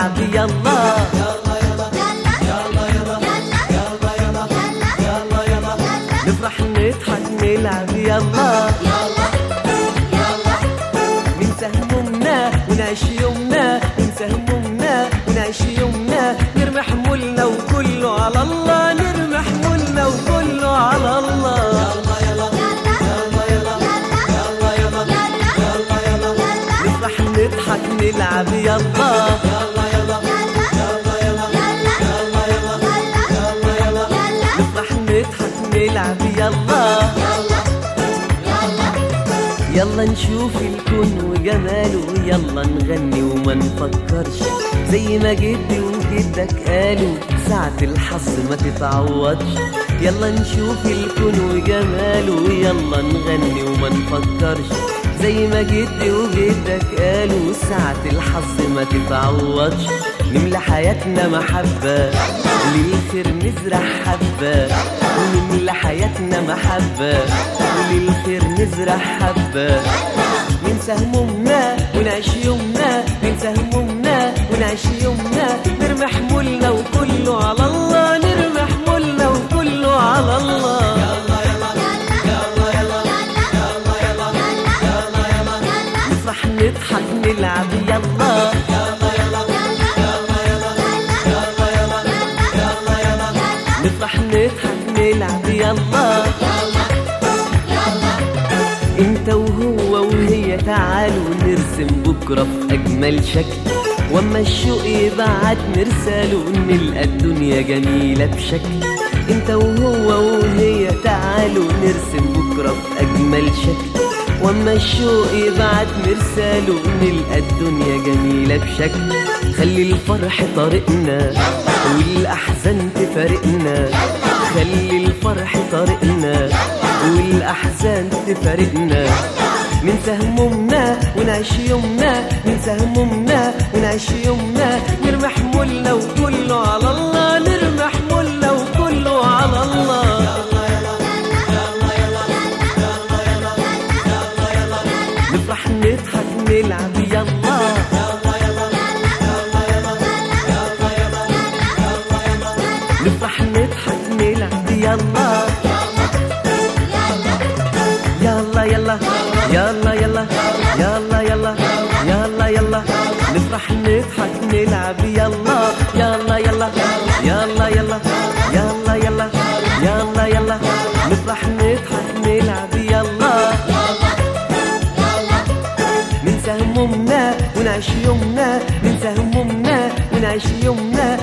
نلعب يلا. نفرح نضحك نلعب يلا. ننسى همومنا ونعيش يومنا، ننسى همومنا ونعيش يومنا، نرمي حمولنا وكله على الله، نرمي حمولنا وكله على الله. نفرح نضحك نلعب يلا. نفرح نضحك نلعب يلا. يلا نشوف الكون وجماله، يلا نغني وما نفكرش زي ما جدي وجدك قالوا ساعة الحظ ما تتعوضش. يلا نشوف الكون وجماله، يلا نغني وما نفكرش زي ما جدي وجدك قالوا ساعة الحظ ما تتعوضش. نملى حياتنا محبة وللخير نزرع حبة، نملى حياتنا محبة وللخير نزرع حبة. ننسى همومنا ونعيش يومنا، ننسى همومنا ونعيش يومنا، نرمي حمولنا وكله على الله، نرمي حمولنا وكله على الله. نفرح نضحك نلعب يلا. نفرح نضحك نلعب يلا. انت وهو وهي تعالوا نرسم بكرة في اجمل شكل، واما الشوق يبعت نرساله نلقى الدنيا جميلة بشكل. انت وهو وهي تعالوا نرسم بكرة في اجمل شكل، واما الشوق يبعت مرساله نلقى الدنيا جميلة بشكل. خلي الفرح طريقنا والاحزان تفارقنا، خلي الفرح طريقنا والاحزان تفارقنا. ننسى همومنا ونعيش يومنا، ننسى همومنا ونعيش يومنا، نرمي حمولنا وكله على الله، نرمي حمولنا وكله على الله. نفرح نضحك نلعب يلا. نفرح نضحك نلعب يلا. يلا يلا يلا يلا يلا يلا يلا يلا. نفرح نضحك نلعب يلا. يلا يلا يلا يلا يلا يلا يلا يلا. نفرح نضحك نلعب يلا. ننسى همومنا ونعيش يومنا، ننسى همومنا ونعيش يومنا،